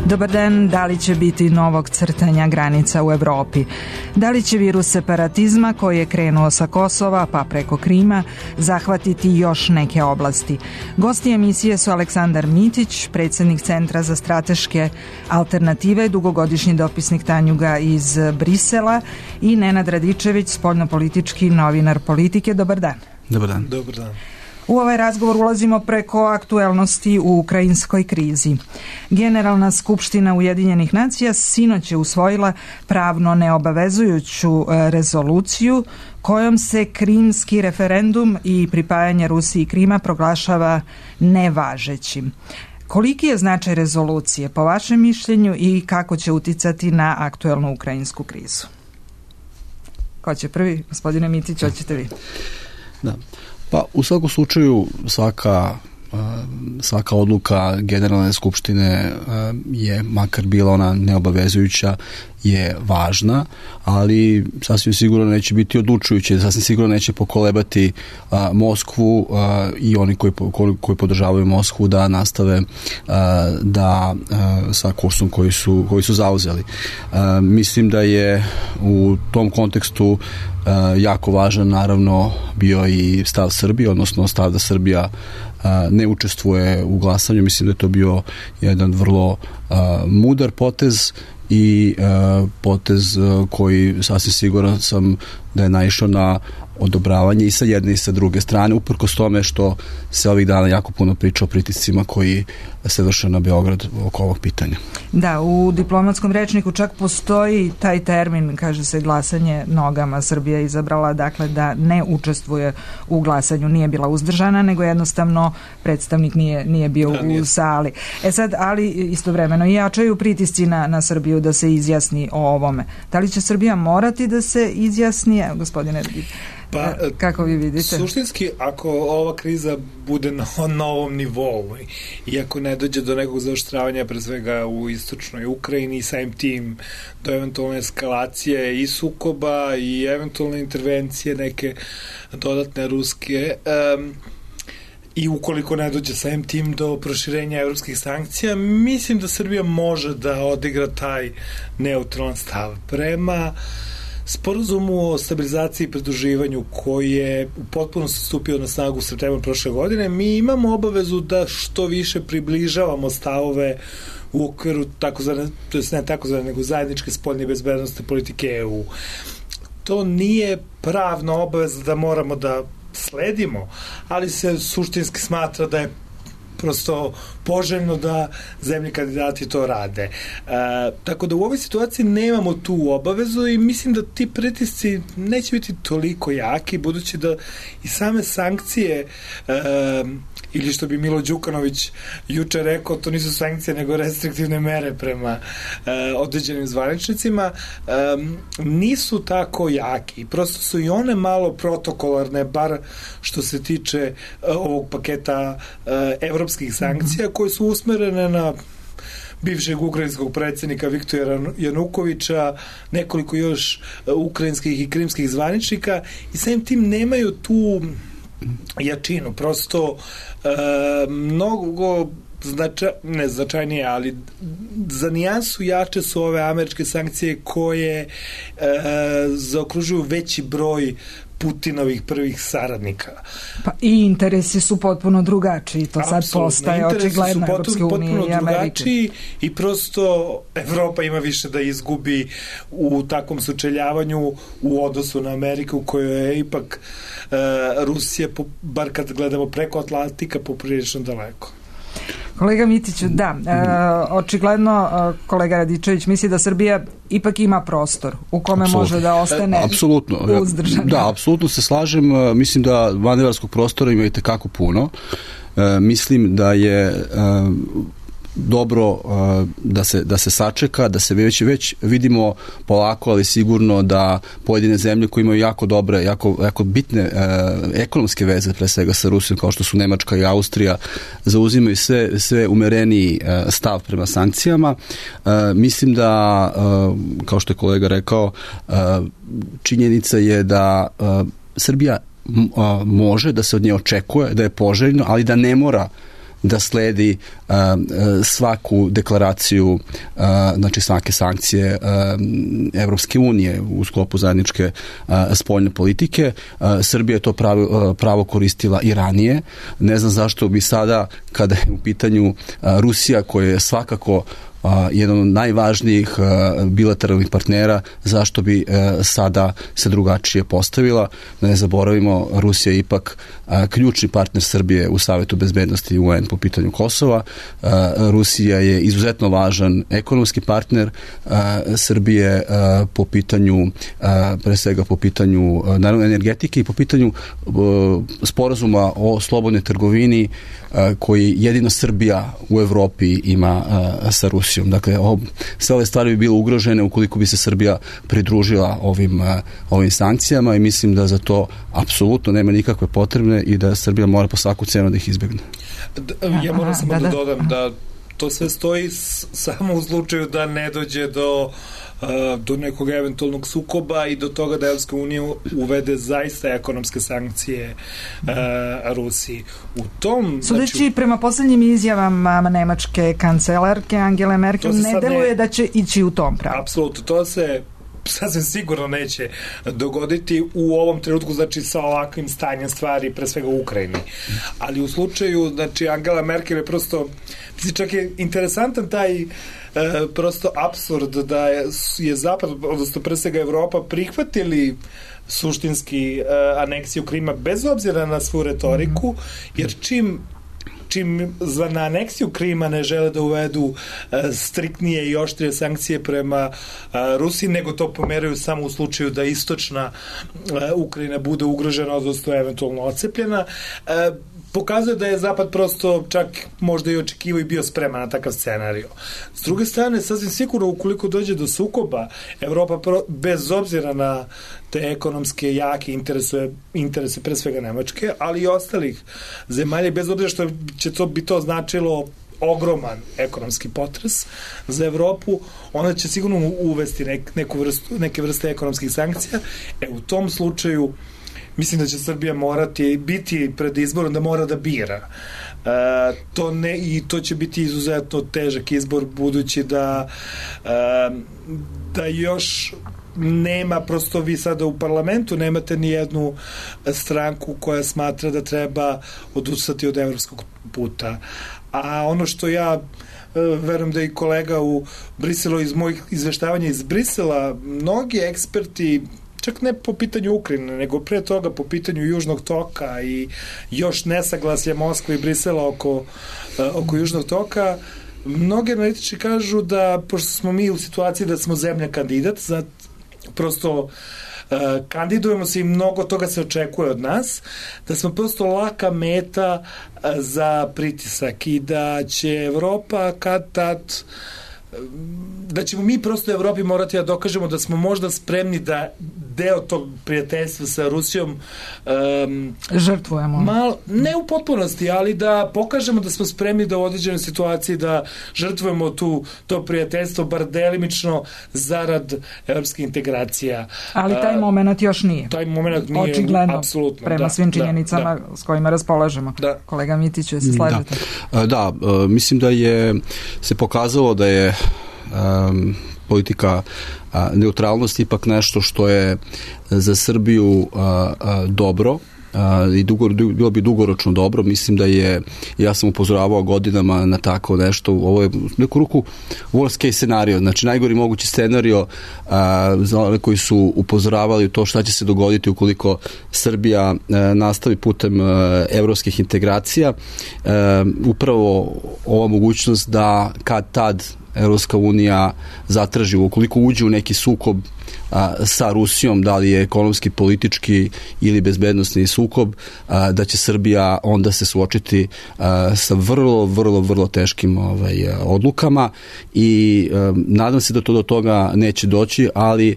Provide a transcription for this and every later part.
Dobar dan, da li će biti novog crtanja granica u Evropi? Da li će virus separatizma koji je krenuo sa Kosova pa preko Krima zahvatiti još neke oblasti? Gosti emisije su Aleksandar Mitić, predsjednik Centra za strateške alternative, dugogodišnji dopisnik Tanjuga iz Brisela i Nenad Radičević, spoljnopolitički novinar Politike. Dobar dan. Dobar dan. Dobar dan. U ovaj razgovor ulazimo preko aktuelnosti u ukrajinskoj krizi. Generalna skupština Ujedinjenih nacija sinoć je usvojila pravno neobavezujuću rezoluciju kojom se krimski referendum i pripajanje Rusiji Krima proglašava nevažećim. Koliki je značaj rezolucije po vašem mišljenju i kako će uticati na aktuelnu ukrajinsku krizu? Ko će prvi? Gospodine Mitić, hoćete vi? Da. Pa u svakom slučaju svaka odluka Generalne skupštine je, makar bila ona neobavezujuća, je važna, ali sasvim sigurno neće biti odlučujuće, sasvim sigurno neće pokolebati Moskvu i oni koji podržavaju Moskvu da nastave sa kursom koji su zauzeli. Mislim da je u tom kontekstu jako važan naravno bio i stav Srbije, odnosno stav da Srbija ne učestvuje u glasanju. Mislim da je to bio jedan vrlo mudar potez i potez koji sasvim siguran sam da je naišao na odobravanje i sa jedne i sa druge strane, uprkos tome što se ovih dana jako puno priča o pritiscima koji se vrše na Beograd oko ovog pitanja. Da, u diplomatskom rečniku čak postoji taj termin, kaže se glasanje nogama. Srbija je izabrala dakle da ne učestvuje u glasanju, nije bila uzdržana, nego jednostavno predstavnik nije bio u sali. Sad, ali istovremeno i jačaju pritisci na Srbiju da se izjasni o ovome. Da li će Srbija morati da se izjasni? Gospodine Radić, kako vi vidite? Suštinski, ako ova kriza bude na ovom nivou i ako ne dođe do nekog zaoštravanja, pre svega u istočnoj Ukrajini i samim tim do eventualne eskalacije i sukoba i eventualne intervencije neke dodatne ruske, i ukoliko ne dođe samim tim do proširenja evropskih sankcija, mislim da Srbija može da odigra taj neutralan stav. Prema Sporazumu o stabilizaciji i pridruživanju koji je u potpunosti stupio na snagu u septembru prošle godine, mi imamo obavezu da što više približavamo stavove u okviru nego zajedničke spoljne i bezbednosne politike EU. To nije pravna obaveza da moramo da sledimo, ali se suštinski smatra da je prosto poželjno da zemlje kandidati to rade. Tako da u ovoj situaciji nemamo tu obavezu i mislim da ti pritisci neće biti toliko jaki, budući da i same sankcije ili što bi Milo Đukanović juče rekao, to nisu sankcije nego restriktivne mere prema određenim zvaničnicima, nisu tako jaki. Prosto su i one malo protokolarne, bar što se tiče ovog paketa evropskih sankcija, koje su usmerene na bivšeg ukrajinskog predsjednika Viktora Janukovića, nekoliko još ukrajinskih i krimskih zvaničnika, i samim tim nemaju tu jačinu, prosto mnogo značajnije, ali za nijansu jače su ove američke sankcije koje zaokružuju veći broj Putinovih prvih saradnika. Pa i interesi su potpuno drugačiji, to sad postaje očigledno Evropske unije i Amerike. I prosto Evropa ima više da izgubi u takvom sučeljavanju u odnosu na Ameriku, u kojoj je ipak Rusija, bar kad gledamo preko Atlantika, poprilično daleko. Kolega Mitiću, da, očigledno kolega Radičević misli da Srbija ipak ima prostor u kome može da ostane uzdržana. Da, apsolutno se slažem. Mislim da manevarskog prostora ima i tekako puno. Mislim da je dobro da se sačeka, da se već vidimo polako, ali sigurno da pojedine zemlje koje imaju jako dobre, jako bitne ekonomske veze, pre svega sa Rusijom, kao što su Nemačka i Austrija, zauzimaju sve umereniji stav prema sankcijama. Mislim da, kao što je kolega rekao, činjenica je da Srbija može, da se od nje očekuje, da je poželjno, ali da ne mora da sledi svaku deklaraciju, znači svake sankcije Evropske unije u sklopu zajedničke spoljne politike. Srbija je to pravo koristila i ranije. Ne znam zašto bi sada, kada je u pitanju Rusija, koja je svakako jedan od najvažnijih bilateralnih partnera, zašto bi sada se drugačije postavila. Da ne zaboravimo, Rusija je ipak ključni partner Srbije u Savetu bezbednosti UN po pitanju Kosova. Rusija je izuzetno važan ekonomski partner Srbije po pitanju, pre svega po pitanju naravno energetike i po pitanju sporazuma o slobodnoj trgovini koji jedino Srbija u Evropi ima sa Rusijom. Dakle, sve ove stvari bi bile ugrožene ukoliko bi se Srbija pridružila ovim sankcijama i mislim da za to apsolutno nema nikakve potrebne i da Srbija mora po svaku cenu da ih izbegne. Ja moram samo da dodam da to sve stoji samo u slučaju da ne dođe do nekog eventualnog sukoba i do toga da Evropska unija uvede zaista ekonomske sankcije Rusiji. Sudeći prema poslednjim izjavama nemačke kancelarke Angele Merkel, ne deluje da će ići u tom pravu. Apsolutno, to se sasvim sigurno neće dogoditi u ovom trenutku, znači sa ovakvim stanjem stvari, pre svega u Ukrajini. Ali u slučaju, znači Angela Merkel je prosto, čak je interesantan taj prosto apsurd da je Zapad, odnosno pre svega Evropa, prihvatili suštinski aneksiju Krima bez obzira na svu retoriku, jer čim na aneksiju Krima ne žele da uvedu striktnije i oštrije sankcije prema Rusiji, nego to pomeraju samo u slučaju da istočna Ukrajina bude ugrožena, odnosno eventualno ocepljena, pokazuje da je Zapad prosto čak možda i očekivao i bio spreman na takav scenariju. S druge strane, sasvim sigurno, ukoliko dođe do sukoba, Evropa bez obzira na te ekonomske jake interese pre svega Nemačke, ali i ostalih zemalja, bez obzira što bi to značilo ogroman ekonomski potres za Evropu, ona će sigurno uvesti neke vrste ekonomskih sankcija. U tom slučaju mislim da će Srbija morati biti pred izborom da mora da bira. To će biti izuzetno težak izbor, budući da još nema, prosto vi sada u parlamentu nemate ni jednu stranku koja smatra da treba odustati od evropskog puta. A ono što ja verujem da i kolega u Briselu, iz mojih izveštavanja iz Brisela, mnogi eksperti, čak ne po pitanju Ukrajine, nego pre toga po pitanju Južnog toka i još nesaglasje Moskve i Brisela oko Južnog toka, mnogi analitičari kažu da, pošto smo mi u situaciji da smo zemlja kandidat, prosto kandidujemo se i mnogo toga se očekuje od nas, da smo prosto laka meta za pritisak i da će Evropa da ćemo mi prosto Evropi morati da dokažemo da smo možda spremni da deo tog prijateljstva sa Rusijom žrtvujemo. Ne u potpunosti, ali da pokažemo da smo spremni da u određenoj situaciji da žrtvujemo to prijateljstvo, bar delimično, zarad evropske integracija. Ali taj moment još nije. Taj moment nije, očigledno, apsolutno. Prema svim činjenicama s kojima raspolažemo. Kolega Mitiću, se slažete? Da, mislim da se pokazalo da je politika neutralnosti ipak nešto što je za Srbiju dobro i bilo bi dugoročno dobro. Mislim da ja sam upozoravao godinama na tako nešto, ovo je u neku ruku worst case scenario, znači najgori mogući scenario za one koji su upozoravali to šta će se dogoditi ukoliko Srbija nastavi putem evropskih integracija. Upravo ova mogućnost da kad tad Evropska unija zatraži, ukoliko uđe u neki sukob sa Rusijom, da li je ekonomski, politički ili bezbednosni sukob, da će Srbija onda se suočiti sa vrlo teškim odlukama i nadam se da to do toga neće doći, ali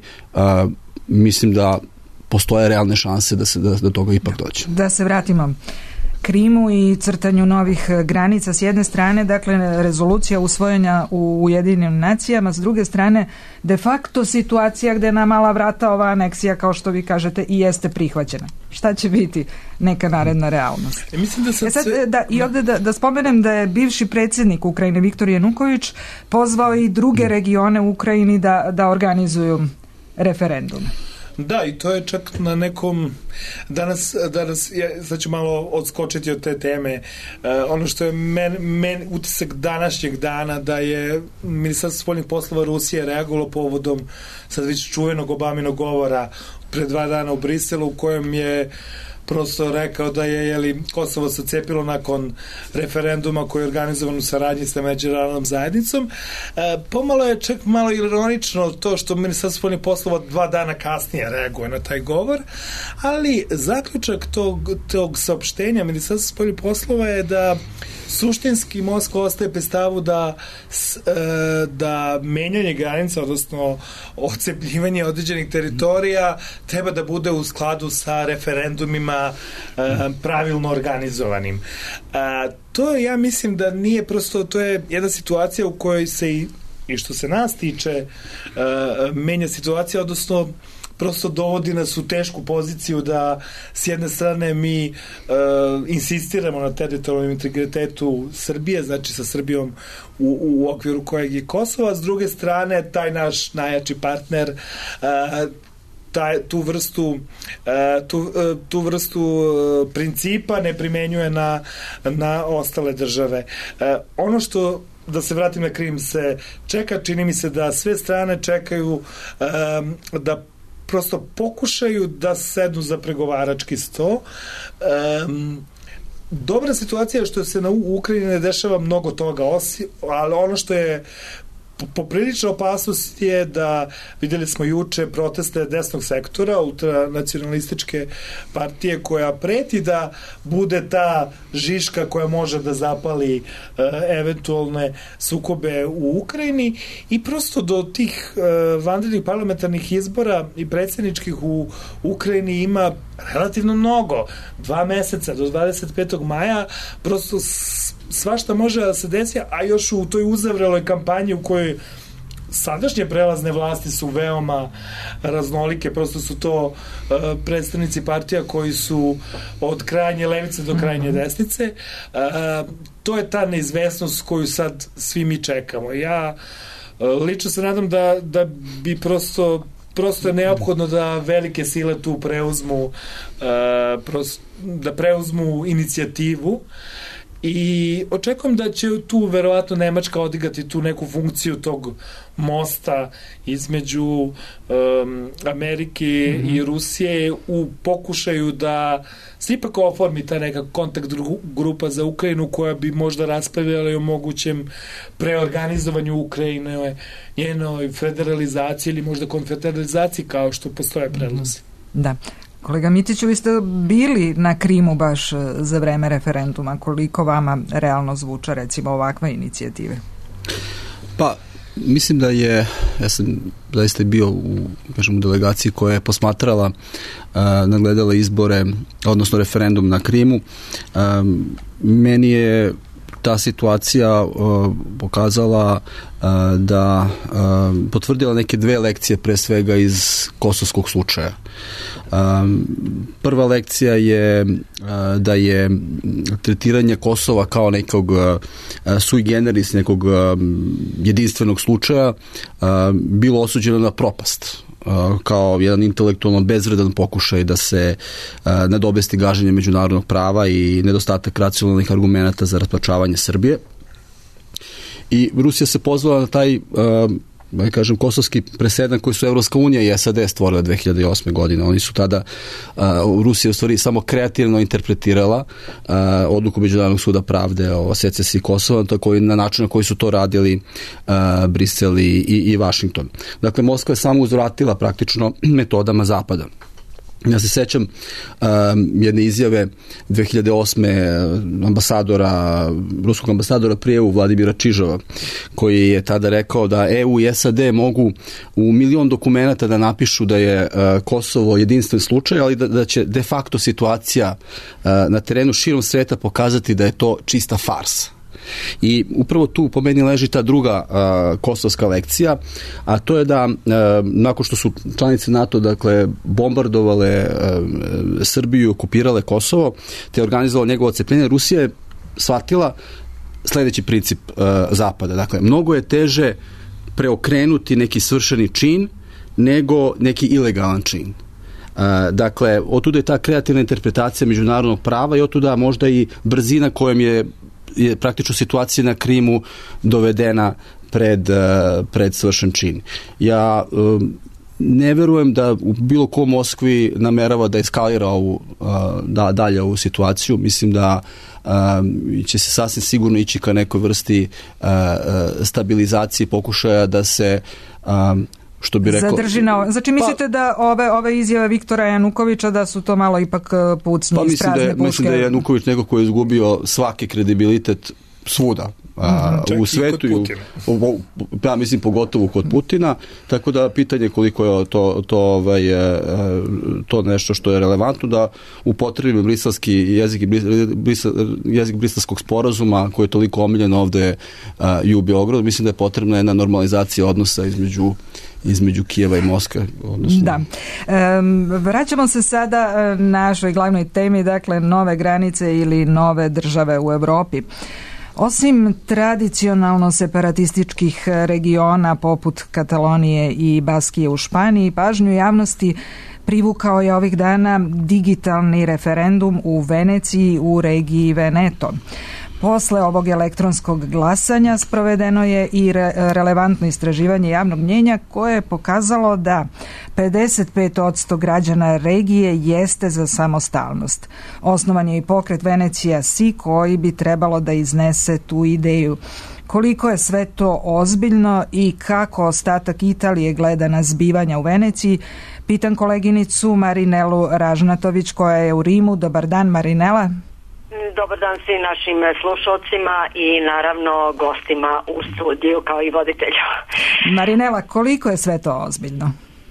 mislim da postoje realne šanse da se do toga ipak dođe. Da se vratimo Krimu i crtanju novih granica s jedne strane, dakle rezolucija usvojenja u Ujedinjenim nacijama, s druge strane de facto situacija gde na mala vrata ova aneksija, kao što vi kažete, i jeste prihvaćena. Šta će biti neka naredna realnost? Mislim da i ovde da spomenem da je bivši predsjednik Ukrajine Viktor Januković pozvao i druge regione u Ukrajini da organizuju referendume. Da, i to je čak na nekom danas sad ću malo odskočiti od te teme. Ono što je men utisak današnjeg dana, da je Ministarstvo spoljnih poslova Rusije reagovalo povodom sad već čuvenog Obaminog govora pre 2 dana u Briselu, u kojem je prosto rekao da je Kosovo se cepilo nakon referenduma koji je organizovan u saradnji sa međunarodnom zajednicom. Pomalo je čak malo ironično to što Ministarstvo spoljnih poslova 2 dana kasnije reaguje na taj govor, ali zaključak tog saopštenja Ministarstva spoljnih poslova je da suštinski Moskva ostaje pri stavu da menjanje granica, odnosno odcepljivanje određenih teritorija treba da bude u skladu sa referendumima pravilno organizovanim. To ja mislim da nije prosto, to je jedna situacija u kojoj se i što se nas tiče menja situacija, odnosno prosto dovodi nas u tešku poziciju da s jedne strane mi insistiramo na teritorijalnom integritetu Srbije, znači sa Srbijom u okviru kojeg je Kosovo, a s druge strane taj naš najjači partner tu vrstu principa ne primenjuje na ostale države. Ono što, da se vratim na Krim, se čeka, čini mi se da sve strane čekaju da prosto pokušaju da sednu za pregovarački sto. Dobra situacija je što se u Ukrajini ne dešava mnogo toga, ali ono što je poprilična opasnost je da videli smo juče proteste desnog sektora, ultranacionalističke partije, koja preti da bude ta žiška koja može da zapali eventualne sukobe u Ukrajini, i prosto do tih vanrednih parlamentarnih izbora i predsjedničkih u Ukrajini ima relativno mnogo. 2 meseca do 25. maja prosto svašta može da se desi, a još u toj uzavreloj kampanji u kojoj sadašnje prelazne vlasti su veoma raznolike, prosto su to predstavnici partija koji su od krajnje levice do krajnje desnice. To je ta neizvesnost koju sad svi mi čekamo. Ja lično se nadam da bi prosto je neophodno da velike sile tu preuzmu inicijativu, i očekujem da će tu verovatno Nemačka odigrati tu neku funkciju tog mosta između Amerike i Rusije u pokušaju da se ipak oformi ta neka kontakt grupa za Ukrajinu koja bi možda raspravljala i o mogućem preorganizovanju Ukrajine, njenoj federalizaciji ili možda konfederalizaciji, kao što postoje predlozi. Da. Kolega Mitiću, vi ste bili na Krimu baš za vreme referenduma. Koliko vama realno zvuča, recimo, ovakva inicijative? Pa, mislim da ja sam zaista bio u delegaciji koja je posmatrala, nagledala izbore, odnosno referendum na Krimu. Meni je ta situacija pokazala da potvrdila neke 2 lekcije, pre svega iz kosovskog slučaja. Prva lekcija je da je tretiranje Kosova kao nekog sui generis, nekog jedinstvenog slučaja bilo osuđeno na propast, kao jedan intelektualno bezvredan pokušaj da se nadobesti gaženje međunarodnog prava i nedostatak racionalnih argumenata za raspačavanje Srbije. I Rusija se pozvala na taj kosovski presedan koji su Evropska unija i SAD stvorila 2008. godine. Oni su tada, Rusija u stvari samo kreativno interpretirala odluku Međunarodnog suda pravde o secesiji Kosova, tako i na način na koji su to radili Brisel i Vašington. Dakle, Moskva je samo uzvratila praktično metodama Zapada. Ja se sećam jedne izjave 2008. ruskog ambasadora pri EU Vladimira Čižova, koji je tada rekao da EU i SAD mogu u 1.000.000 dokumenata da napišu da je Kosovo jedinstven slučaj, ali da će de facto situacija na terenu širom sveta pokazati da je to čista farsa. I upravo tu po meni leži ta druga kosovska lekcija, a to je da nakon što su članice NATO bombardovale Srbiju i okupirale Kosovo, te organizovalo njegovo odcepljenje, Rusija je shvatila sledeći princip Zapada. Dakle, mnogo je teže preokrenuti neki svršeni čin nego neki ilegalan čin. Dakle, otuda je ta kreativna interpretacija međunarodnog prava i otuda možda i brzina kojom je praktično situacija na Krimu dovedena pred svršen čin. Ja ne verujem da u bilo ko Moskvi namerava da eskalira dalje ovu situaciju. Mislim da će se sasvim sigurno ići ka nekoj vrsti stabilizacije, pokušaja da se što bi rekao... Znači mislite da ove izjave Viktora Janukovića da su to malo ipak pucnji iz prazne puške? Mislim da je Januković neko koji je izgubio svaki kredibilitet svuda. U svetu ja mislim pogotovo kod Putina, tako da pitanje koliko je to nešto što je relevantno da upotrebimo briselski jezik briselskog sporazuma koji je toliko omiljen ovde i u Beogradu. Mislim da je potrebna jedna normalizacija odnosa između Kijeva i Moskve. Da. Vraćamo se sada našoj glavnoj temi, dakle nove granice ili nove države u Evropi. Osim tradicionalno separatističkih regiona poput Katalonije i Baskije u Španiji, pažnju javnosti privukao je ovih dana digitalni referendum u Veneciji u regiji Veneto. Posle ovog elektronskog glasanja sprovedeno je i relevantno istraživanje javnog mnjenja koje je pokazalo da 55% građana regije jeste za samostalnost. Osnovan je i pokret Venecija Si koji bi trebalo da iznese tu ideju. Koliko je sve to ozbiljno i kako ostatak Italije gleda na zbivanja u Veneciji, pitam koleginicu Marinelu Ražnatović koja je u Rimu. Dobar dan, Marinela. Dobar dan svim našim slušalcima i naravno gostima u studiju kao i voditelju. Marinela, koliko je sve to ozbiljno?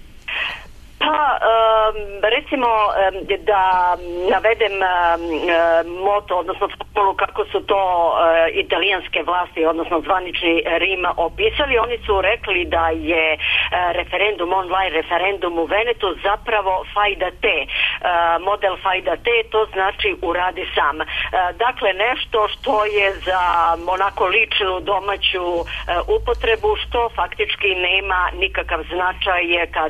Pa, recimo da navedem moto, odnosno formulu kako su to italijanske vlasti, odnosno zvanični Rim opisali. Oni su rekli da je referendum, online referendum u Venetu zapravo fai da te. Model fai da te, to znači uradi sam. Dakle, nešto što je za onako ličnu domaću upotrebu, što faktički nema nikakav značaj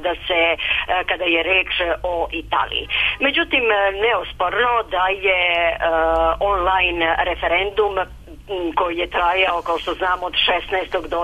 kada je reč o Italiji. Međutim, neosporno da je online referendum koji je trajao, kao što znamo, od 16. do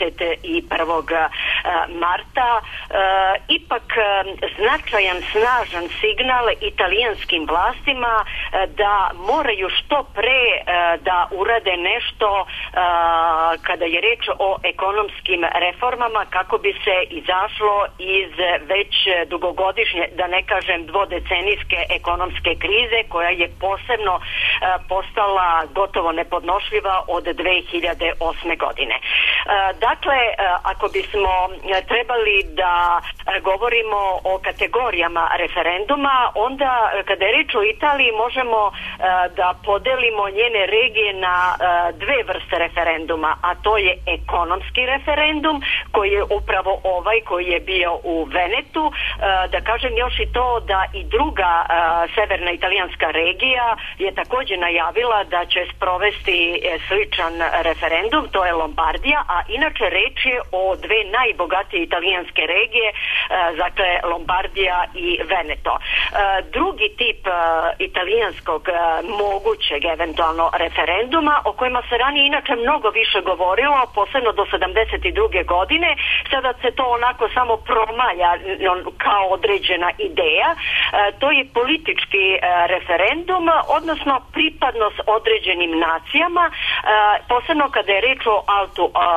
21. marta, ipak značajan, snažan signal italijanskim vlastima da moraju što pre da urade nešto kada je reč o ekonomskim reformama kako bi se izašlo iz već dugogodišnje, da ne kažem dvodecenijske ekonomske krize koja je posebno postala gotovo nepodnošljiva od 2008. godine. Dakle, ako bismo trebali da govorimo o kategorijama referenduma, onda kada je reč o Italiji možemo da podelimo njene regije na dve vrste referenduma, a to je ekonomski referendum koji je upravo ovaj koji je bio u Venetu. Da kažem još i to da i druga severna italijanska regija je također najavila da će sprovesti sličan referendum, to je Lombardija, a inače reč je o dve najbogatije italijanske regije, dakle Lombardija i Veneto. Drugi tip italijanskog mogućeg eventualno referenduma, o kojima se ranije inače mnogo više govorilo, posebno do 72. godine, sada se to onako samo promalja kao određena ideja, to je politički referendum, odnosno pripadnost određenim nacijama, posebno kada je reč o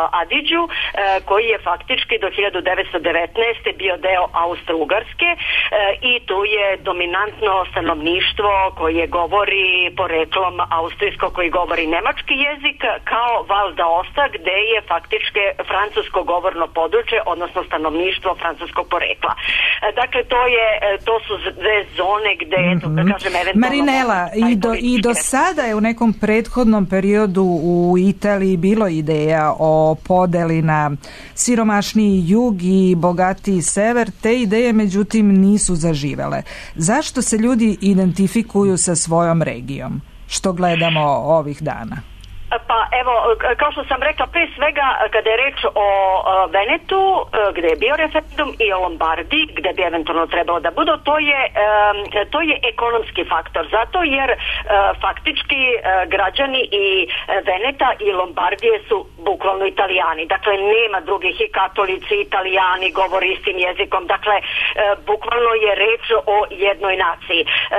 Adigđu, koji je faktički do 1919. bio deo Austro-Ugarske i tu je dominantno stanovništvo koje govori poreklom austrijsko, koji govori nemački jezik, kao Val d'Aosta, gde je faktički francusko govorno područje, odnosno stanovništvo francuskog porekla. Dakle, to su dve zone gde, kažem, eventualno... Marinela, i do sada je u nekom prethodnom periodu u Italiji bilo ideja o podeli na siromašniji jug i bogatiji sever. Te ideje, međutim, nisu zaživele. Zašto se ljudi identifikuju sa svojom regijom? Što gledamo ovih dana? Pa evo, kao što sam rekla, pre svega kada je reč o Venetu, gde je bio referendum, i o Lombardiji, gde bi eventualno trebalo da bude, to je ekonomski faktor. Zato jer faktički građani i Veneta i Lombardije su bukvalno Italijani. Dakle, nema drugih, i katolici, Italijani govori istim jezikom. Dakle, bukvalno je reč o jednoj naciji.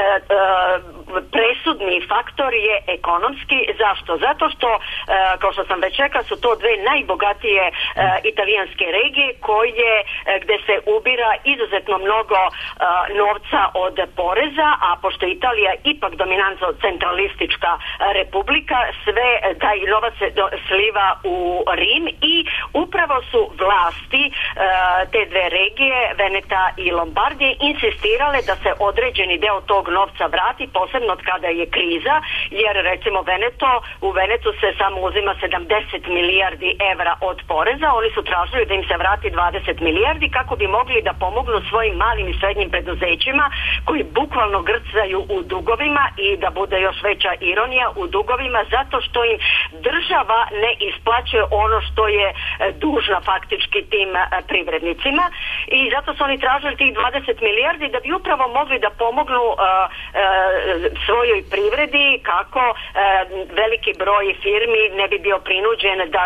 Presudni faktor je ekonomski. Zašto? Zato što, kao što sam već rekla, su to dve najbogatije italijanske regije gde se ubira izuzetno mnogo novca od poreza, a pošto je Italija ipak dominantno centralistička republika, sve taj novac se sliva u Rim i upravo su vlasti te dve regije, Veneta i Lombardije, insistirale da se određeni deo tog novca vrati, posebno od kada je kriza, jer recimo u Venetu se samo uzima 70 milijardi evra od poreza. Oni su tražili da im se vrati 20 milijardi kako bi mogli da pomognu svojim malim i srednjim preduzećima koji bukvalno grcaju u dugovima, i da bude još veća ironija, u dugovima zato što im država ne isplaćuje ono što je dužna faktički tim privrednicima, i zato su oni tražili tih 20 milijardi da bi upravo mogli da pomognu svojoj privredi, kako veliki broj firmi ne bi bio prinuđen da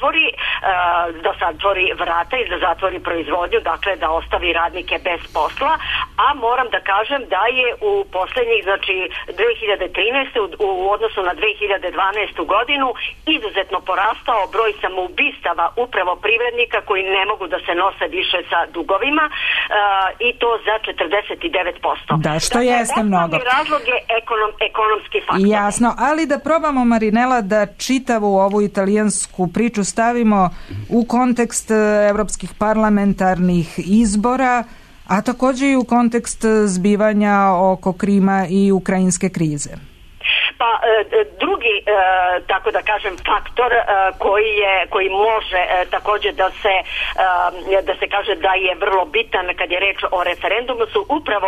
zatvori vrata i da zatvori proizvodnju, dakle da ostavi radnike bez posla. A moram da kažem da je u poslednjih, znači 2013. u odnosu na 2012. godinu izuzetno porastao broj samoubistava upravo privrednika koji ne mogu da se nose više sa dugovima, i to za 49%. Da, što jeste mnogo. Razlog je ekonomski faktor. Jasno, ali da probamo, Marinela, da čitavu ovu italijansku priču stavimo u kontekst evropskih parlamentarnih izbora, a također i u kontekst zbivanja oko Krima i ukrajinske krize. Pa drugi, tako da kažem, faktor koji može također da se kaže da je vrlo bitan kad je reč o referendumu, su upravo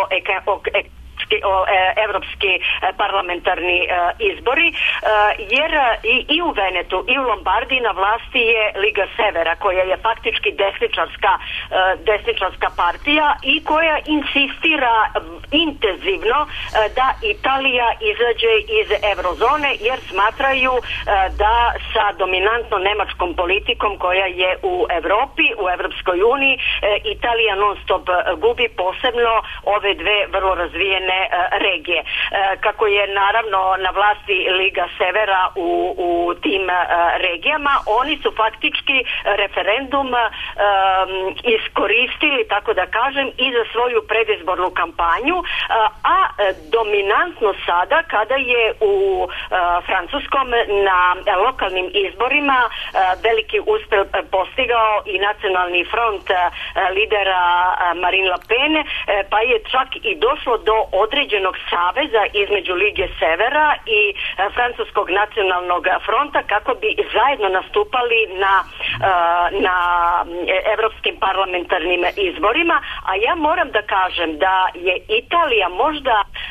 evropski parlamentarni izbori, jer i u Venetu i u Lombardiji na vlasti je Liga Severa, koja je faktički desničarska partija i koja insistira intenzivno da Italija izađe iz eurozone, jer smatraju da sa dominantno nemačkom politikom koja je u Evropi, u Evropskoj uniji, Italija non stop gubi, posebno ove dve vrlo razvijene regije. Kako je naravno na vlasti Liga Severa u tim regijama, oni su faktički referendum iskoristili, tako da kažem, i za svoju predizbornu kampanju, a dominantno sada kada je u Francuskom na lokalnim izborima veliki uspeh postigao i Nacionalni front lidera Marine Le Pen, pa je čak i došlo do određenog saveza između Lige Severa i Francuskog nacionalnog fronta kako bi zajedno nastupali na evropskim parlamentarnim izborima, a ja moram da kažem da je Italija možda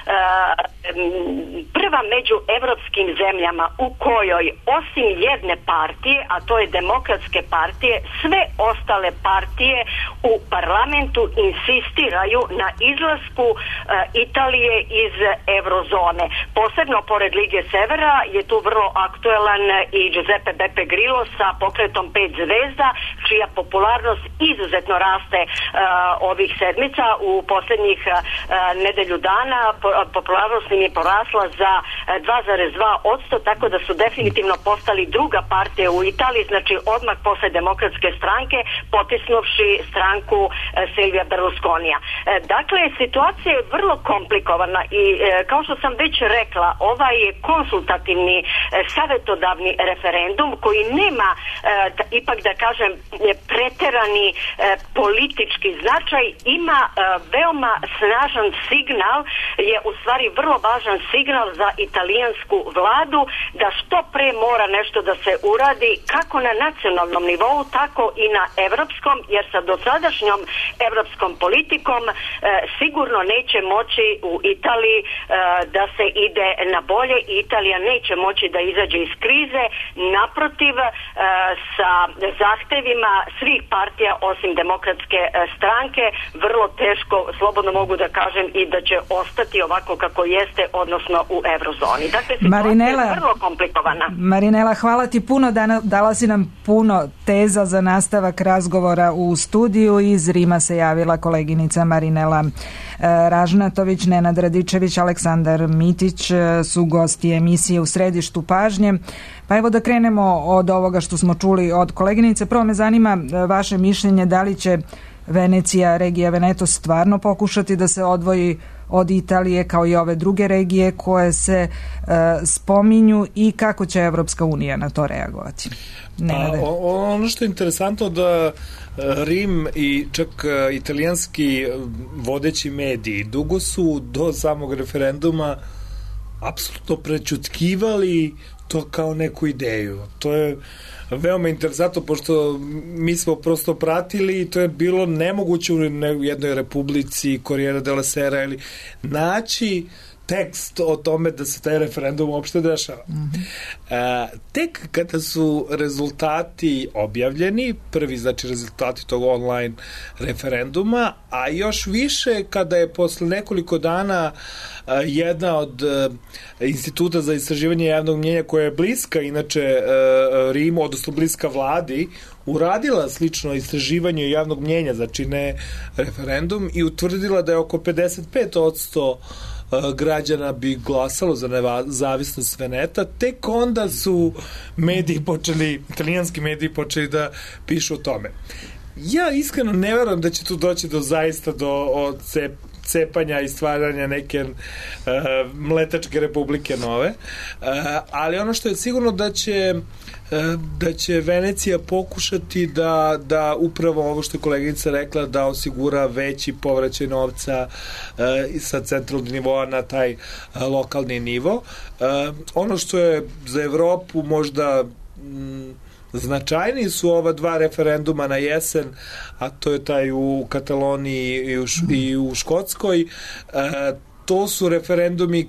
prva među evropskim zemljama u kojoj osim jedne partije, a to je Demokratske partije, sve ostale partije u parlamentu insistiraju na izlasku Italije iz eurozone. Posebno pored Lige Severa je tu vrlo aktuelan i Giuseppe Beppe Grillo sa pokretom 5 zvezda, čija popularnost izuzetno raste ovih sedmica. U poslednjih nedelju dana popularnost im je porasla za 2,2%, tako da su definitivno postali druga partija u Italiji, znači odmah posle Demokratske stranke, potisnuvši stranku Silvija Berlusconija. Dakle, situacija je vrlo komplikovana i kao što sam već rekla, ovaj konsultativni savjetodavni referendum koji nema, ipak da kažem, preterani politički značaj, ima veoma snažan signal, je u stvari vrlo važan signal za italijansku vladu da što pre mora nešto da se uradi kako na nacionalnom nivou, tako i na evropskom, jer sa dosadašnjom evropskom politikom sigurno neće moći u Italiji da se ide na bolje i Italija neće moći da izađe iz krize, naprotiv sa zahtevima svih partija osim Demokratske stranke vrlo teško, slobodno mogu da kažem, i da će ostati ovako kako jeste, odnosno u eurozoni. Dakle, situacija je vrlo komplikovana. Marinela, hvala ti puno, dala si nam puno teza za nastavak razgovora u studiju. Iz Rima se javila koleginica Marinela Ražnatović, Nenad Radičević, Aleksandar Mitić su gosti emisije U središtu pažnje. Pa evo da krenemo od ovoga što smo čuli od koleginice. Prvo me zanima vaše mišljenje, da li će Venecija, regija Veneto, stvarno pokušati da se odvoji od Italije kao i ove druge regije koje se spominju i kako će Evropska unija na to reagovati? Ono što je interesantno da Rim i čak italijanski vodeći mediji dugo su do samog referenduma apsolutno prećutkivali to kao neku ideju. To je veoma interesantno, pošto mi smo prosto pratili i to je bilo nemoguće u jednoj republici, Corriere della Sera, ili naći tekst o tome da se taj referendum uopšte dešava. Tek kada su rezultati objavljeni, prvi znači rezultati tog online referenduma, a još više kada je posle nekoliko dana jedna od instituta za istraživanje javnog mnjenja koja je bliska inače Rimu, odnosno bliska vladi, uradila slično istraživanje javnog mnjenja za čine referendum i utvrdila da je oko 55% građana bi glasalo za nezavisnost Veneta, tek onda su italijanski mediji počeli da pišu o tome. Ja iskreno ne verujem da će tu doći do cepanja i stvaranja neke mletačke republike nove, ali ono što je sigurno da će Venecija pokušati da upravo ovo što je koleginica rekla, da osigura veći povraćaj novca sa centralnog nivoa na taj lokalni nivo. Ono što je za Evropu možda značajniji su ova dva referenduma na jesen, a to je taj u Kataloniji i u Škotskoj. To su referendumi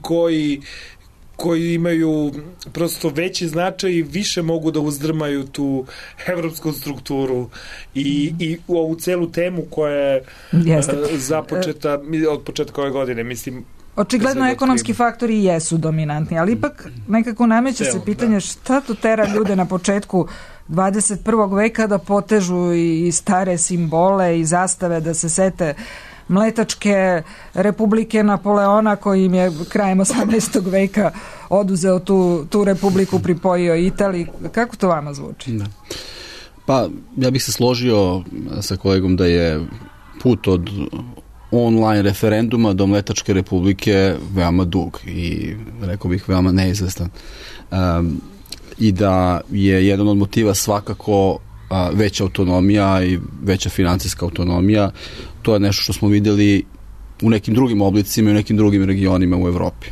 koji imaju prosto veći značaj i više mogu da uzdrmaju tu evropsku strukturu i ovu celu temu koja je započeta od početka ove godine, mislim. Očigledno ekonomski faktori jesu dominantni, ali ipak nekako nameće se pitanje šta to tera ljude na početku 21. veka da potežu i stare simbole i zastave, da se sete mletačke republike Napoleona koji im je krajem 18. veka oduzeo tu republiku, pripojio Italiji. Kako to vama zvuči? Da. Pa, ja bih se složio sa kolegom da je put od online referenduma do mletačke republike veoma dug i rekao bih veoma neizvestan. I da je jedan od motiva svakako veća autonomija i veća financijska autonomija. To je nešto što smo videli u nekim drugim oblicima i u nekim drugim regionima u Evropi.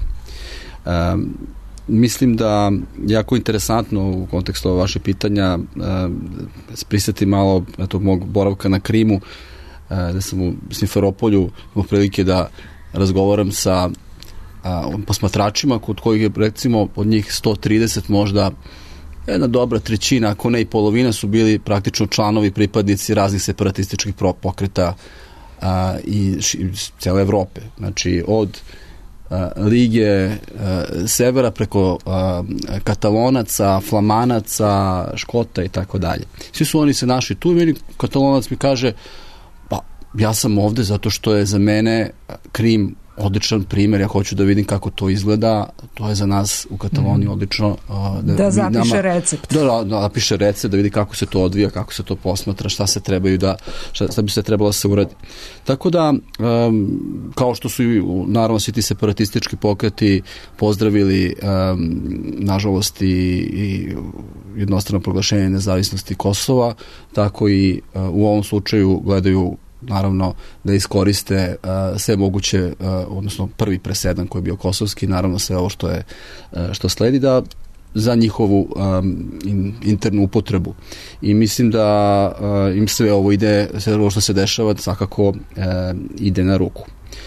Mislim da jako interesantno u kontekstu ova vaše pitanja prisjeti malo tog mog boravka na Krimu, da sam u Simferopolju imao prilike da razgovaram sa posmatračima kod kojih je recimo od njih 130 možda jedna dobra trećina, ako ne i polovina, su bili praktično članovi, pripadnici raznih separatističkih pokreta i cele Evrope. Znači od Lige Severa preko Katalonaca, Flamanaca, Škota i tako dalje. Svi su oni se našli tu i meni Katalonac mi kaže, pa ja sam ovde zato što je za mene Krim odličan primjer, ja hoću da vidim kako to izgleda, to je za nas u Kataloniji odlično. Da zapiše recept. Da napiše recept, da vidi kako se to odvija, kako se to posmatra, šta bi se trebalo da se uradi. Tako da, kao što su naravno svi ti separatistički pokreti pozdravili nažalost i jednostrano proglašenje nezavisnosti Kosova, tako i u ovom slučaju gledaju naravno da iskoriste sve moguće, odnosno prvi presedan koji je bio kosovski, naravno sve ovo što sledi, da za njihovu internu upotrebu. I mislim da im sve ovo ide, sve ovo što se dešava svakako ide na ruku.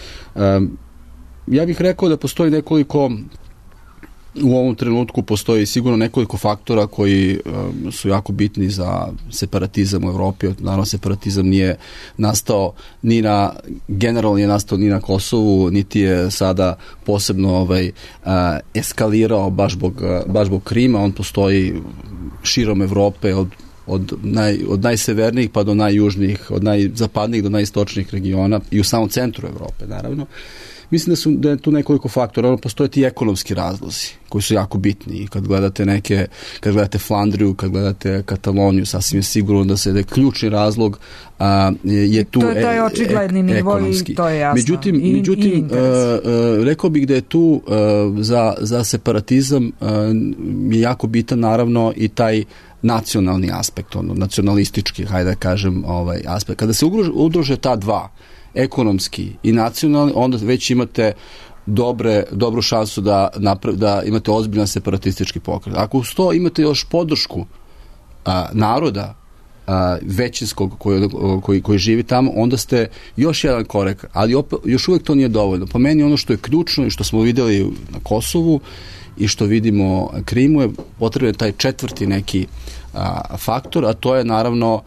Ja bih rekao da postoji u ovom trenutku postoji sigurno nekoliko faktora koji su jako bitni za separatizam u Evropi. Naravno, separatizam nije nastao generalno nije nastao ni na Kosovu, niti je sada posebno eskalirao baš zbog Krima. On postoji širom Evrope od najsevernijih pa do najjužnijih, od najzapadnijih do najistočnijih regiona i u samom centru Evrope, naravno. Mislim da je tu nekoliko faktora. Postoje ti ekonomski razlozi koji su jako bitni i kad gledate Flandriju, kad gledate Kataloniju, sasvim je sigurno da je ključni razlog je tu to je očigledni nivo i to je jasno. Međutim, rekao bih da je tu za separatizam je jako bitan naravno i taj nacionalni aspekt, nacionalistički, hajde da kažem, aspekt. Kada se udruže ta dva, ekonomski i nacionalni, onda već imate dobru šansu da imate ozbiljan separatistički pokret. Ako uz to imate još podršku naroda većinskog koji živi tamo, onda ste još jedan korek, ali još uvijek to nije dovoljno. Po meni ono što je ključno i što smo vidjeli na Kosovu i što vidimo na Krimu je potreban taj četvrti neki faktor, a to je naravno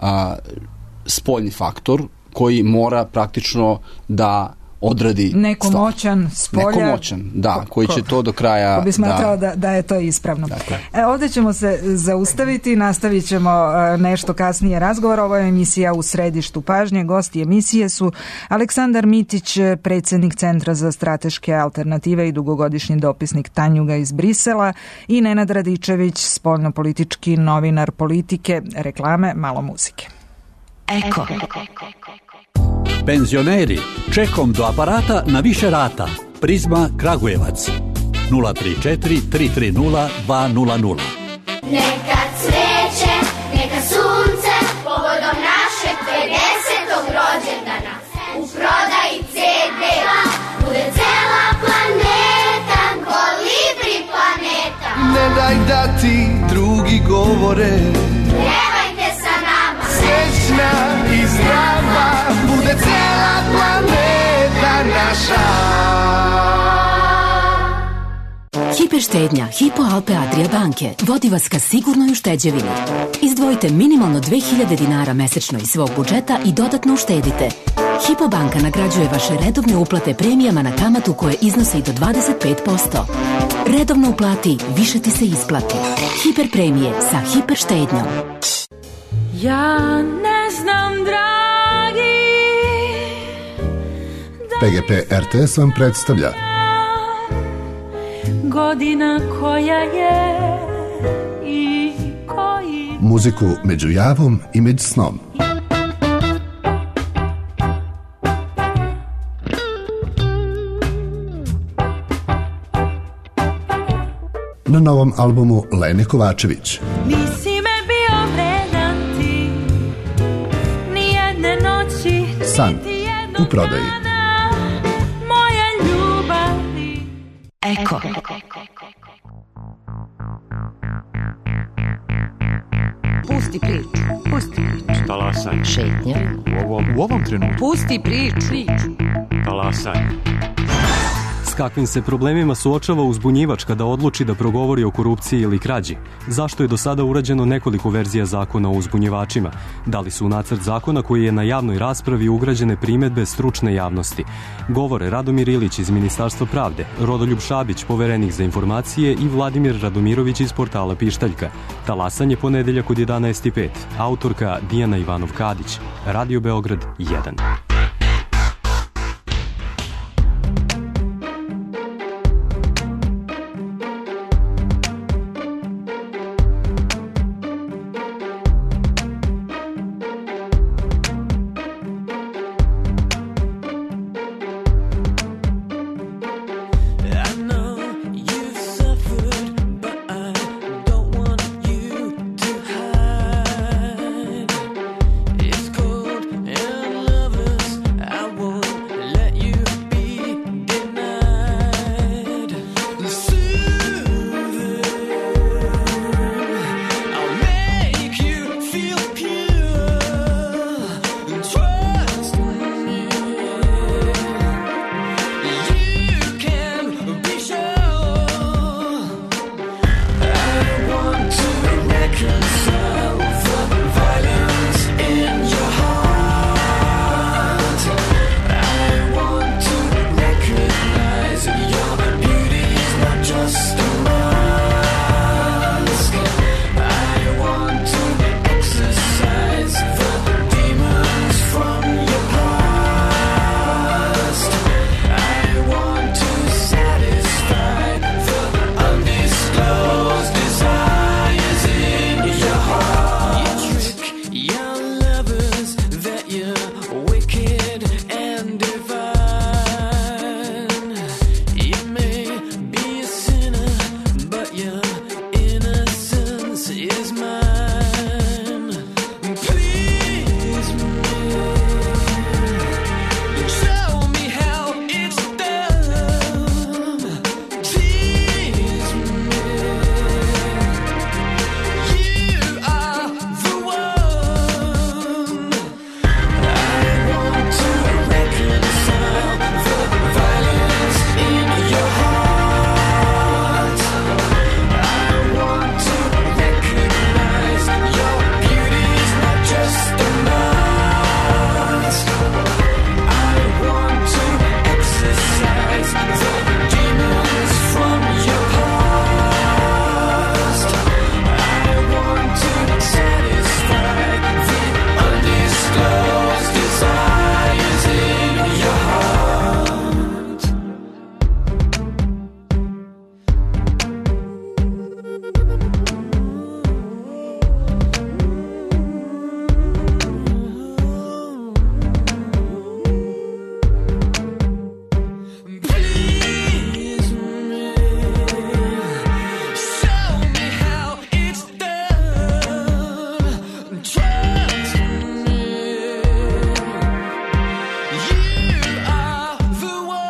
spoljni faktor koji mora praktično da odradi neko moćan spolja, koji će to do kraja, ko bi smatrao da je to ispravno. Ovdje ćemo se zaustaviti, nastavit ćemo nešto kasnije razgovor. Ovo je emisija U središtu pažnje. Gosti emisije su Aleksandar Mitić, predsjednik Centra za strateške alternative i dugogodišnji dopisnik Tanjuga iz Brisela, i Nenad Radičević, spoljnopolitički novinar Politike. Reklame, malo muzike. Eko. Penzioneri, čekom do aparata na više rata. Prizma Kragujevac 034 330 200. Neka cveće, neka sunce, povodom našeg 50. rođendana. U prodaji CD bude cela planeta, Kolibri planeta. Ne daj da ti drugi govore, Pjevajte sa nama, srećna i zdrava, bude cela planeta naša. Hiperštednja Hypo Alpe Adria banke vodi vas ka sigurnoj ušteđevini. Izdvojite minimalno 2000 dinara mesečno iz svog budžeta i dodatno uštedite. Hypo banka nagrađuje vaše redovne uplate premijama na kamatu koje iznose i do 25%. Redovno uplati, više ti se isplati. Hiper premije sa hiperštednjom. Ja ne znam, dragi, PGP RTS vam predstavlja godina koja je i koji muziku među javom i među snom. Na novom albumu Lene Kovačević. nisi me bio vredan ti, nijedne noći, San niti u prodaji. dana, moja ljubavi. Eko. Pusti priču. Talasanje. Šetnja. U ovom trenutku. Pusti priču. Talasanje. S kakvim se problemima suočava uzbunjivač kada odluči da progovori o korupciji ili krađi? Zašto je do sada urađeno nekoliko verzija zakona o uzbunjivačima? Da li su u nacrt zakona koji je na javnoj raspravi ugrađene primedbe stručne javnosti? Govore Radomir Ilić iz Ministarstva pravde, Rodoljub Šabić, poverenik za informacije, i Vladimir Radomirović iz portala Pištaljka. Talasanje ponedeljak od 11:05. Autorka Dijana Ivanov-Kadić. Radio Beograd 1. reconcile the violence in your heart. I want to recognize your beauty is not just a mask. I want to exorcise the demons from your past. I want to satisfy the undisclosed desires in your heart. You trick young lovers that you're wicked and divine. You may be a sinner, but your innocence is mine. Please me, show me how it's done. Tease me, you are the one. I want to reconcile the violence in your heart. I want to recognize your beauty is not just a mask. I want to exorcise the demons from your past. I want to satisfy the undisclosed desires in your heart. Please me, show me how it's done. Trust me, you are the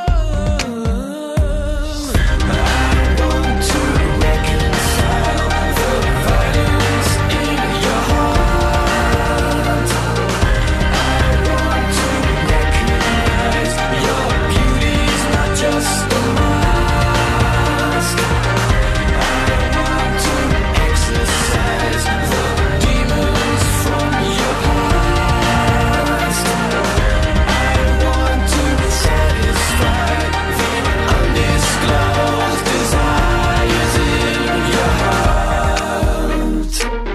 one. I want to reconcile the violence in your heart. I want to recognize your beauty is not just a mask. I want to exorcise the demons from your past. I want to satisfy the undisclosed desires in your heart.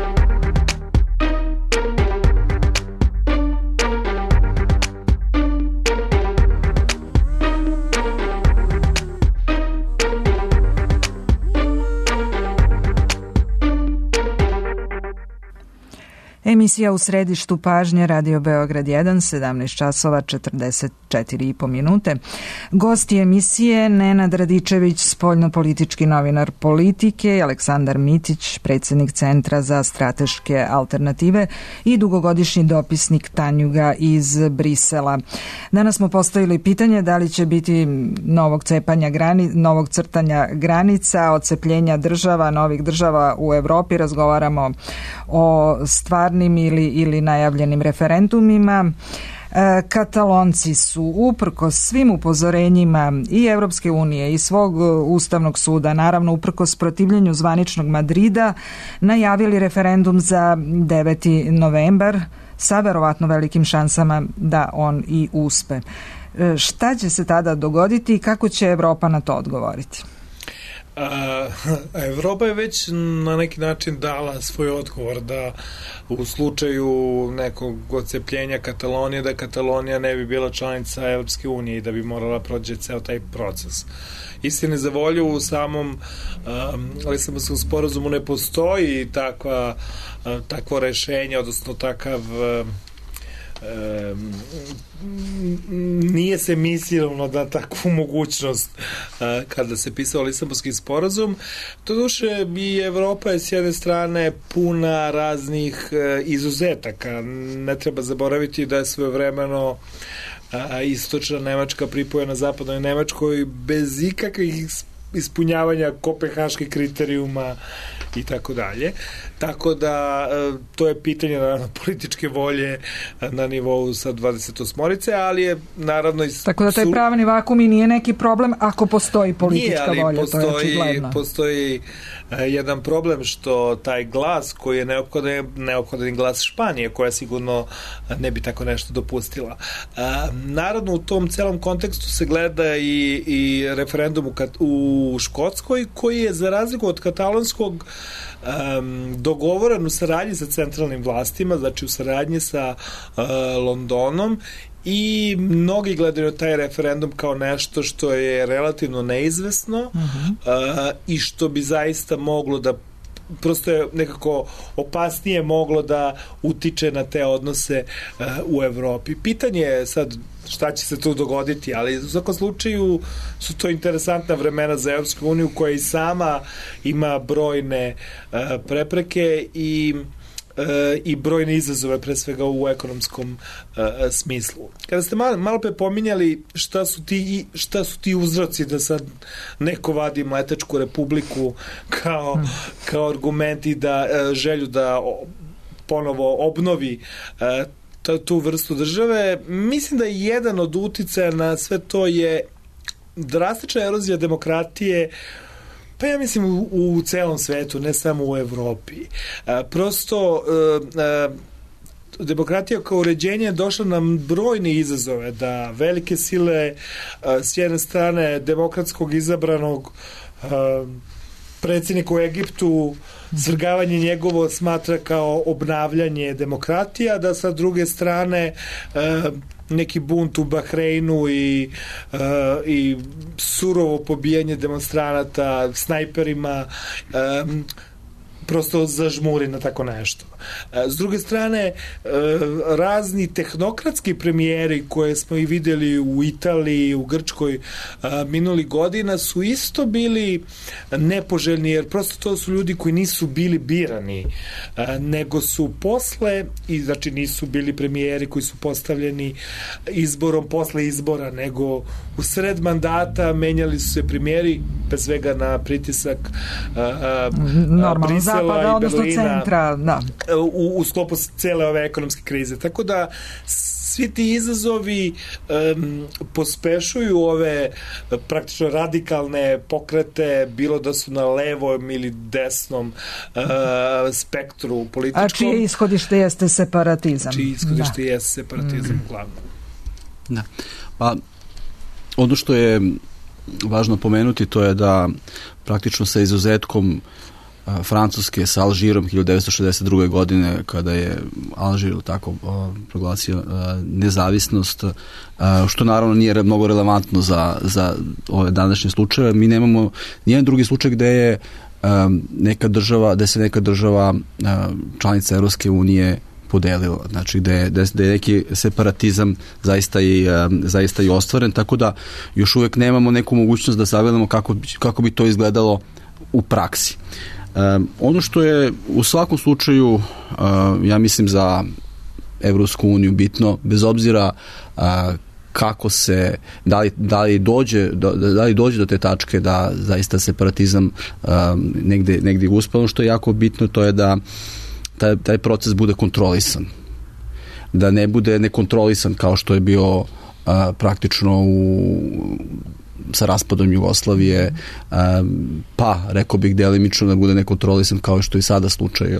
Emisija u središtu pažnje Radio Beograd 1, 17 časova 44,5 minute. Gosti emisije Nenad Radičević, spoljnopolitički novinar Politike, i Aleksandar Mitić, predsjednik Centra za strateške alternative i dugogodišnji dopisnik Tanjuga iz Brisela. Danas smo postavili pitanje da li će biti novog crtanja granica, odcepljenja država, novih država u Evropi. Razgovaramo o stvarnim ili najavljenim referendumima. Katalonci su uprkos svim upozorenjima i Evropske unije i svog Ustavnog suda, naravno uprkos protivljenju zvaničnog Madrida, najavili referendum za 9. novembar sa verovatno velikim šansama da on i uspe. Šta će se tada dogoditi i kako će Evropa na to odgovoriti? Evropa je već na neki način dala svoj odgovor da u slučaju nekog odcepljenja Katalonije, da Katalonija ne bi bila članica Evropske unije i da bi morala prođe ceo taj proces. Istine za volju, u samom Lisabonskom sporazumu ne postoji takvo rešenje, odnosno takav nije se mislilo na takvu mogućnost kada se pisao Lisabonski sporazum. Doduše i Evropa je s jedne strane puna raznih izuzetaka. Ne treba zaboraviti da je svojevremeno istočna Nemačka pripojena zapadnoj Nemačkoj bez ikakvih ispunjavanja kopenhaških kriterijuma i tako dalje. Tako da to je pitanje naravno političke volje na nivou sa 28-orice, ali je naravno... Tako da taj pravni vakum i nije neki problem ako postoji politička volja, to je očigledno. Postoji jedan problem što taj glas koji je neophodan glas Španije, koja sigurno ne bi tako nešto dopustila. Naravno, u tom celom kontekstu se gleda i referendum u Škotskoj, koji je za razliku od katalonskog dogovoren u saradnji sa centralnim vlastima, znači u saradnji sa Londonom, i mnogi gledaju taj referendum kao nešto što je relativno neizvesno i što bi zaista moglo da prosto je nekako opasnije moglo da utiče na te odnose u Evropi. Pitanje je sad šta će se tu dogoditi, ali u svakom slučaju su to interesantna vremena za Evropsku uniju, koja i sama ima brojne prepreke i brojne izazove, pre svega u ekonomskom smislu. Kada ste malo pre pominjali šta su ti uzroci da sad neko vadi Mletačku republiku kao argument i da želju da ponovo obnovi tu vrstu države, mislim da je jedan od uticaja na sve to je drastična erozija demokratije, pa ja mislim u celom svetu, ne samo u Evropi. Prosto demokratija kao uređenje je došla nam brojne izazove, da velike sile s jedne strane demokratskog izabranog predsjednika u Egiptu, svrgavanje njegovo smatra kao obnavljanje demokratija, da sa druge strane neki bunt u Bahreinu i surovo pobijanje demonstranata snajperima prosto zažmuri na tako nešto. S druge strane, razni tehnokratski premijeri koje smo i videli u Italiji, u Grčkoj minuli godina su isto bili nepoželjni, jer prosto to su ljudi koji nisu bili birani, nego su posle, i znači nisu bili premijeri koji su postavljeni izborom posle izbora, nego u sred mandata menjali su se premijeri, pre svega na pritisak Brisela i Berlina, centra, da. U sklopu cele ove ekonomske krize. Tako da svi ti izazovi pospešuju ove praktično radikalne pokrete, bilo da su na levom ili desnom spektru političkom. A čije ishodište jeste separatizam. Čije ishodište jeste separatizam, uglavnom. Da. Pa, ono što je važno pomenuti, to je da praktično sa izuzetkom Francuske sa Alžirom 1962. godine, kada je Alžir tako proglasio nezavisnost, što naravno nije mnogo relevantno za ove današnje slučaje. Mi nemamo nijedan drugi slučaj gde je se neka država članica Evropske unije podelila, znači gde je neki separatizam zaista i ostvaren, tako da još uvek nemamo neku mogućnost da sagledamo kako bi to izgledalo u praksi. Ono što je u svakom slučaju ja mislim za Evropsku uniju bitno, bez obzira kako se, da li dođe do te tačke da zaista separatizam negde uspeo, što je jako bitno, to je da taj proces bude kontrolisan, da ne bude nekontrolisan kao što je bio praktično sa raspadom Jugoslavije, pa rekao bih delimično da bude nekontrolisan kao što je sada slučaj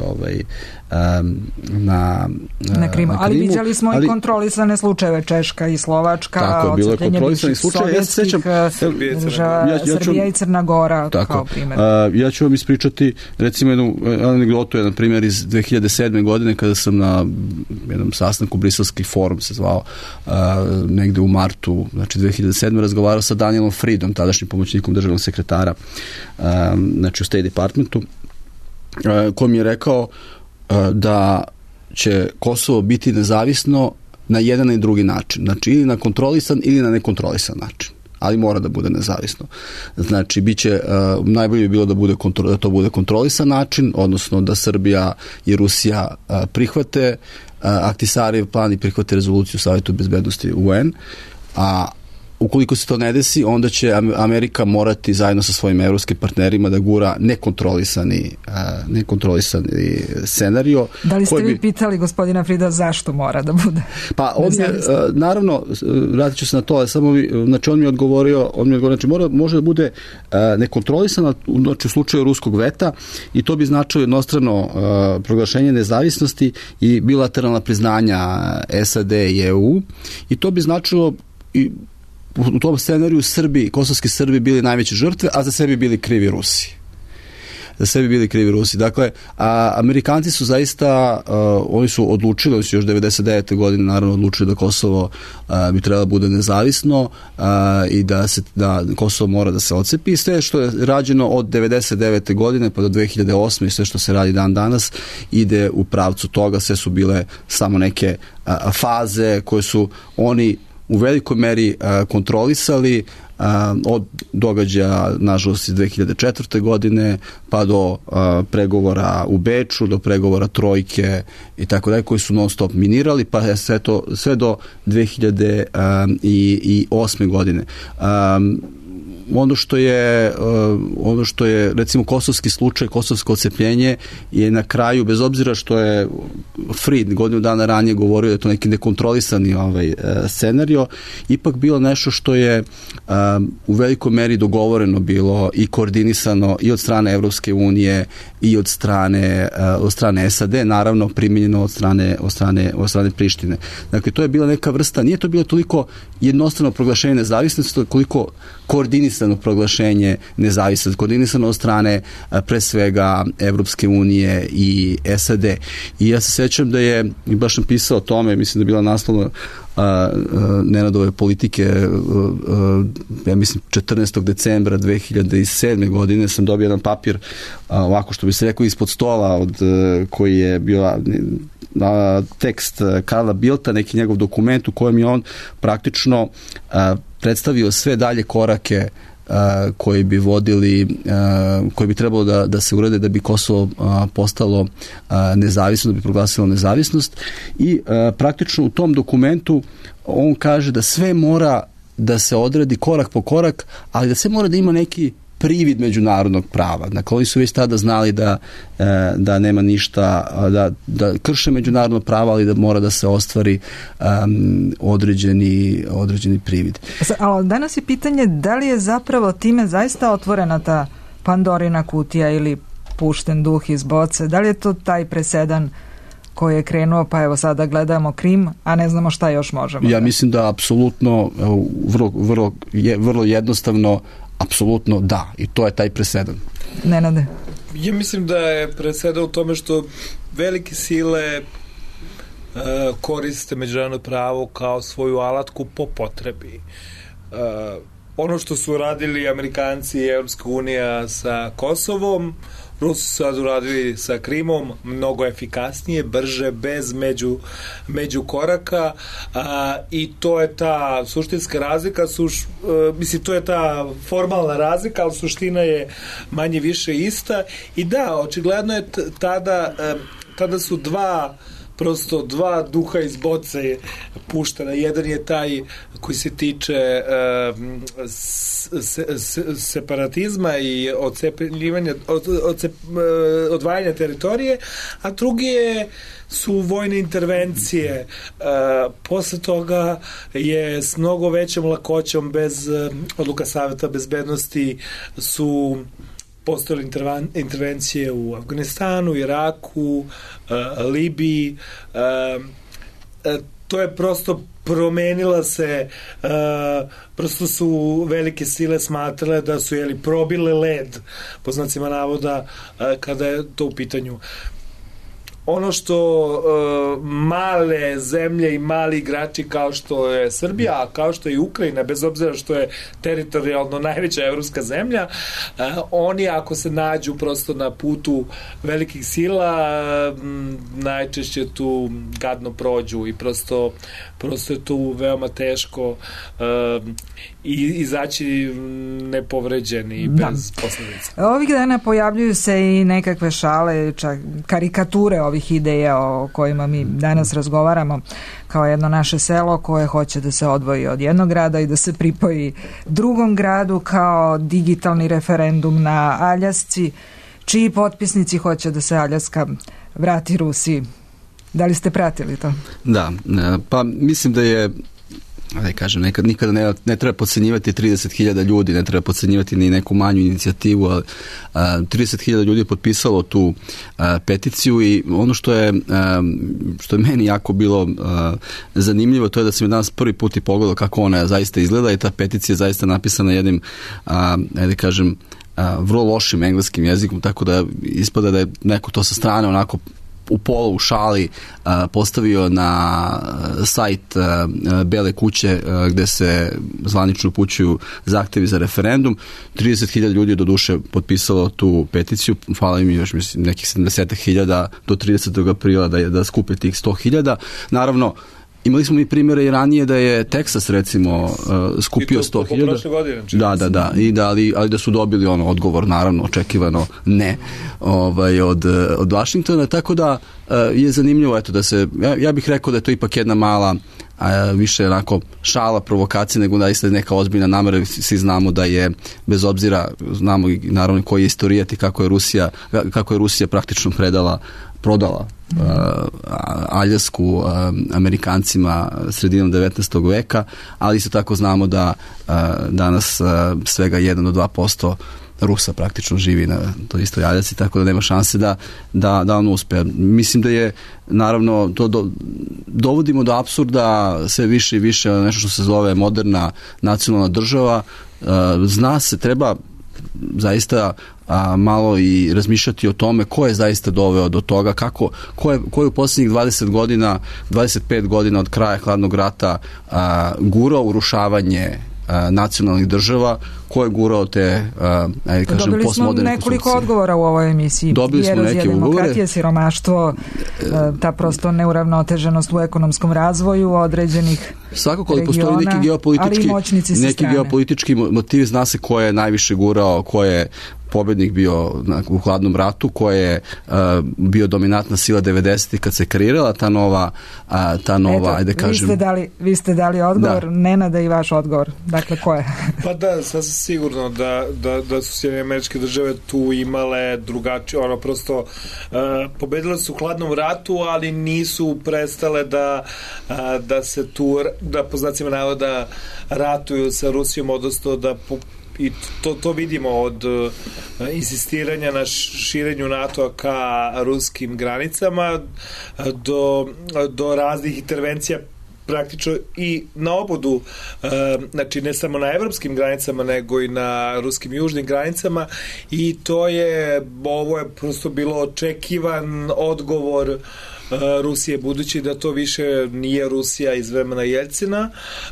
na Krimu. Ali vidjeli smo i kontrolisane slučajeve, Češka i Slovačka, tako, bilo je kontrolisani slučaj. Ja se sećam Srbija i Crna Gora kao primjer. Ja ću vam ispričati recimo jednu anegdotu, jedan primjer iz 2007. godine kada sam na jednom sastanku, Briselski forum se zvao, negde u martu, znači 2007. razgovarao sa Danielom Friedom, tadašnjim pomoćnikom državnog sekretara, znači u State Departmentu, ko mi je rekao da će Kosovo biti nezavisno na jedan i drugi način. Znači ili na kontrolisan ili na nekontrolisan način. Ali mora da bude nezavisno. Znači, najbolje bi bilo da to bude kontrolisan način, odnosno da Srbija i Rusija prihvate Ahtisarijev plan i prihvate rezoluciju Savjetu bezbednosti UN, a ukoliko se to ne desi, onda će Amerika morati zajedno sa svojim evropskim partnerima da gura nekontrolisani scenario. Da li ste vi pitali gospodina Frida zašto mora da bude? Pa on je, naravno, vratit ću se na to, ali samo znači on mi je odgovorio, znači može da bude nekontrolisana, znači u slučaju ruskog veta, i to bi značilo jednostrano proglašenje nezavisnosti i bilateralna priznanja SAD i EU, i to bi značilo i u tom scenariju kosovski Srbi bili najveće žrtve, a za sebi bili krivi Rusi. Dakle, Amerikanci su zaista, oni su odlučili, oni su još 99. godine naravno odlučili da Kosovo bi trebalo bude nezavisno i da Kosovo mora da se otcepi, i sve što je rađeno od 99. godine pa do 2008. i sve što se radi dan danas ide u pravcu toga. Sve su bile samo neke faze koje su oni u velikoj meri kontrolisali, od događaja, nažalost, iz 2004. godine pa do pregovora u Beču, do pregovora Trojke i tako dalje, koji su non stop minirali, pa je sve do 2008. godine. Ono što je recimo kosovski slučaj, kosovsko odcepljenje je na kraju, bez obzira što je Fried godinu dana ranije govorio da je to neki nekontrolisani scenario, ipak bilo nešto što je u velikoj meri dogovoreno bilo i koordinisano i od strane Evropske unije i od strane SAD, naravno primjenjeno od strane Prištine. Dakle, to je bila neka vrsta, nije to bilo toliko jednostrano proglašenje nezavisnosti, koliko koordinisano proglašenje nezavisnosti, koordinisano od strane pre svega Evropske unije i SAD. I ja se sećam da je, i baš sam pisao o tome, mislim da je bila naslovna Nenadove politike, ja mislim 14. decembra 2007. godine sam dobio jedan papir, ovako što bi se rekao ispod stola, koji je bio tekst Karla Bildta, neki njegov dokument u kojem je on praktično predstavio sve dalje korake koji bi trebalo da se urede da bi Kosovo postalo nezavisno, da bi proglasilo nezavisnost, i praktično u tom dokumentu on kaže da sve mora da se odradi korak po korak, ali da sve mora da ima neki privid međunarodnog prava. Dakle, oni su već tada znali da nema ništa, da krše međunarodno pravo, ali da mora da se ostvari određeni privid. Ali danas je pitanje da li je zapravo time zaista otvorena ta Pandorina kutija ili pušten duh iz boce? Da li je to taj presedan koji je krenuo, pa evo sada gledamo Krim, a ne znamo šta još možemo? Ja mislim da apsolutno, vrlo jednostavno, apsolutno da, i to je taj presedan. Nenade? Ja mislim da je presedan u tome što velike sile koriste međunarodno pravo kao svoju alatku po potrebi. Ono što su radili Amerikanci i Evropska unija sa Kosovom, Rusi su sad uradili sa Krimom, mnogo efikasnije, brže, bez međukoraka, i to je ta suštinska razlika, to je ta formalna razlika, ali suština je manje više ista. I da, očigledno je tada su dva duha iz boce puštena. Jedan je taj koji se tiče separatizma i odvajanja teritorije, a drugi su vojne intervencije. Posle toga je s mnogo većom lakoćom, bez odluka Saveta bezbednosti, su postojale intervencije u Afganistanu, Iraku, Libiji. To je prosto promenila se, prosto su velike sile smatrale da su probile led, po znacima navoda, kada je to u pitanju. Ono što male zemlje i mali igrači kao što je Srbija, a kao što je Ukrajina, bez obzira što je teritorijalno najveća evropska zemlja, oni ako se nađu prosto na putu velikih sila, najčešće tu gadno prođu i prosto je tu veoma teško izaći nepovređeni bez posledica. Ovih dana pojavljuju se i nekakve šale, čak karikature ovih ovih ideja o kojima mi danas razgovaramo, kao jedno naše selo koje hoće da se odvoji od jednog grada i da se pripoji drugom gradu, kao digitalni referendum na Aljasci, čiji potpisnici hoće da se Aljaska vrati Rusiji. Da li ste pratili to? Da, pa mislim da je, da kažem, nikada ne treba podcenjivati 30.000 ljudi, ne treba podcenjivati ni neku manju inicijativu, ali 30.000 ljudi je potpisalo tu peticiju i ono što je meni jako bilo zanimljivo, to je da sam je danas prvi put i pogledao kako ona zaista izgleda i ta peticija je zaista napisana jednim, da kažem, vrlo lošim engleskim jezikom, tako da ispada da je neko to sa strane onako u polu, u šali postavio na sajt Bele kuće gde se zvanično upućuju zahtevi za referendum. 30.000 ljudi je do duše potpisalo tu peticiju, hvala im još mislim nekih 70.000 do 30. aprila da skupe tih 100.000. Naravno, imali smo i primjere i ranije da je Teksas recimo skupio 100.000. Da, ali da su dobili odgovor, naravno očekivano ne od Vašingtona, tako da je zanimljivo eto da se, ja bih rekao da je to ipak jedna mala više onako šala, provokacija, nego da je neka ozbiljna namera. Svi znamo da je, bez obzira, znamo i naravno koji je istorijat i kako je Rusija praktično prodala Aljasku Amerikancima sredinom 19. veka, ali isto tako znamo da danas svega 1 do 2% Rusa praktično živi na toj istoj Aljasci, tako da nema šanse da on uspe. Mislim da je, naravno, to dovodimo do apsurda sve više i više nešto što se zove moderna nacionalna država. Zna se, treba zaista malo i razmišljati o tome ko je zaista doveo do toga, ko je u posljednjih 25 godina od kraja hladnog rata gurao urušavanje nacionalnih država, ko je gurao te postmoderne konstrukcije. Dobili smo nekoliko odgovora u ovoj emisiji. Dobili smo neke demokratije, siromaštvo, ta prosto neuravnoteženost u ekonomskom razvoju određenih svakako, ali regiona, postoji neki geopolitički motiv, zna se ko je najviše gurao, ko je pobednik bio u hladnom ratu, ko je bio dominantna sila 90. kad se kreirala ta nova ajde kažem. Vi ste dali odgovor, Nenada, i vaš odgovor. Dakle, ko je? Pa da, sasvim sigurno da su Sjedinjene Američke Države tu imale drugačije, prosto pobedile su u hladnom ratu, ali nisu prestale da se tu, da po znacima navoda ratuju sa Rusijom, odnosno da i to vidimo od insistiranja na širenju NATO-a ka ruskim granicama do raznih intervencija praktično i na obodu, znači ne samo na evropskim granicama, nego i na ruskim južnim granicama, i ovo je prosto bilo očekivan odgovor Rusije, budući da to više nije Rusija iz vremena Jeljcina,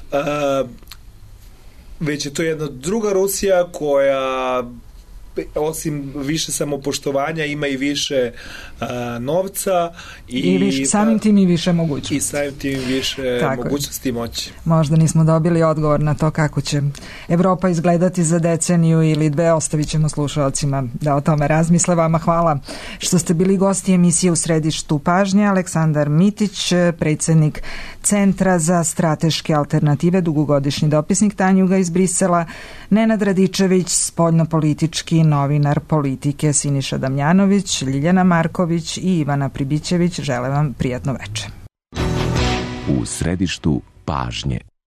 već je to jedna druga Rusija koja osim više samopoštovanja ima i više novca i samim tim i više mogućnosti. I samim tim više mogućnosti i moći. Možda nismo dobili odgovor na to kako će Evropa izgledati za deceniju ili dve, ostavit ćemo slušalcima da o tome razmisle. Vama hvala što ste bili gosti emisije U središtu pažnje. Aleksandar Mitić, predsjednik Centra za strateške alternative, dugogodišnji dopisnik Tanjuga iz Brisela, Nenad Radičević, spoljnopolitički novinar Politike, Siniša Damjanović, Ljiljana Marković i Ivana Pribićević. Žele vam prijatno večer. U središtu pažnje.